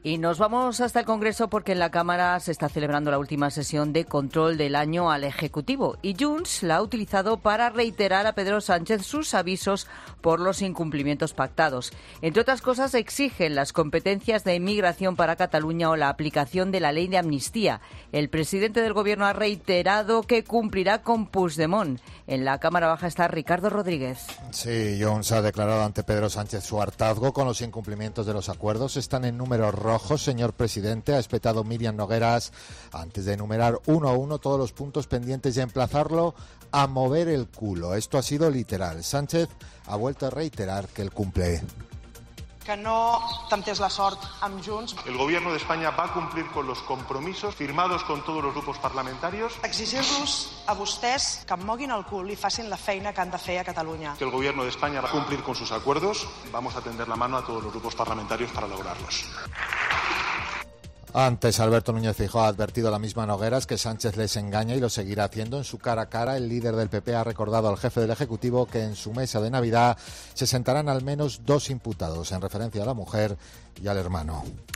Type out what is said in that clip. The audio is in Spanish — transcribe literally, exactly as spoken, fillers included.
Y nos vamos hasta el Congreso porque en la Cámara se está celebrando la última sesión de control del año al Ejecutivo y Junts la ha utilizado para reiterar a Pedro Sánchez sus avisos por los incumplimientos pactados. Entre otras cosas, exigen las competencias de inmigración para Cataluña o la aplicación de la ley de amnistía. El presidente del Gobierno ha reiterado que cumplirá con Puigdemont. En la Cámara Baja está Ricardo Rodríguez. Sí, Junts ha declarado ante Pedro Sánchez su hartazgo con los incumplimientos de los acuerdos. Están en números rojos, señor presidente, ha espetado Míriam Nogueras antes de enumerar uno a uno todos los puntos pendientes y emplazarlo a mover el culo. Esto ha sido literal. Sánchez ha vuelto a reiterar que él cumple. Que no temptés la sort amb Junts. El Gobierno de España va a cumplir con los compromisos firmados con todos los grupos parlamentarios. Exigir-los a vostès que moguin el cul i facin la feina que han de fer a Catalunya. Que el Gobierno de España va a cumplir con sus acuerdos. Vamos a tender la mano a todos los grupos parlamentarios para lograrlos. Antes, Alberto Núñez Feijóo ha advertido a la misma Nogueras que Sánchez les engaña y lo seguirá haciendo. En su cara a cara, el líder del P P ha recordado al jefe del Ejecutivo que en su mesa de Navidad se sentarán al menos dos imputados, en referencia a la mujer y al hermano.